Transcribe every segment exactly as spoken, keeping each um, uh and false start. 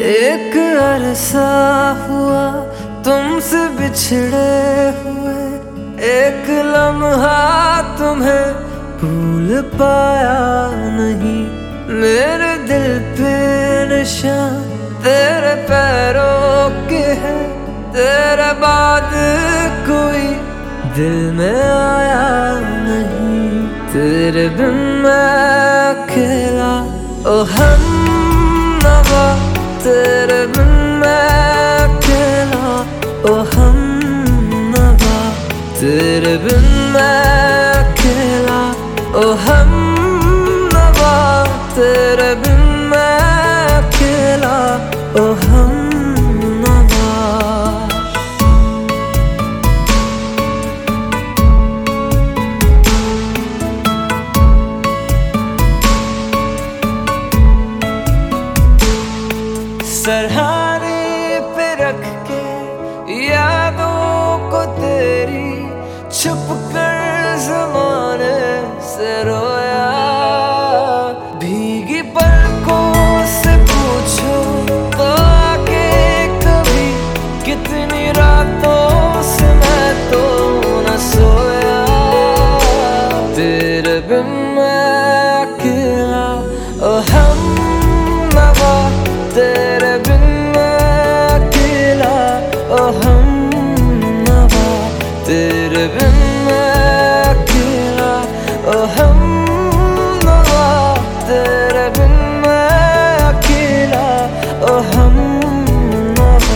एक अरसा हुआ तुमसे बिछड़े हुए, एक लम्हा तुम्हें भूल पाया नहीं। मेरे दिल पे निशान तेरे पैरों के है, तेरे बाद कोई दिल में आया नहीं। तेरे बिन मैं अकेला ओ हम नवा, तेरे बिन मैं अकेला ओ हम नवा, तेरे बिन मैं अकेला ओ हम नवा, तेरे बिन मैं अकेला ओ हम नवा। सरहाने पे रख के यादों को तेरी, छुप कर ज़माने से रोया। भीगी पलकों से पूछो तो आके कभी, कितनी रातों से मैं तो न सोया। तेरे बिन मैं अकेला ओ हम नवा, तेरे बिन मैं अकेला ओ हम नवा, तेरे बिन मैं अकेला ओ हम नवा, तेरे बिन मैं अकेला ओ हम नवा।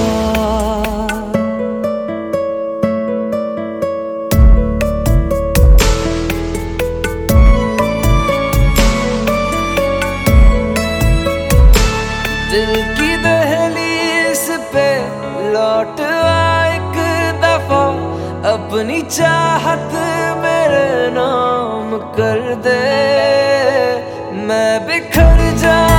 दिल की दहलीज पे लौट आ एक दफा, अपनी चाहत मेरे नाम कर दे। मैं बिखर जा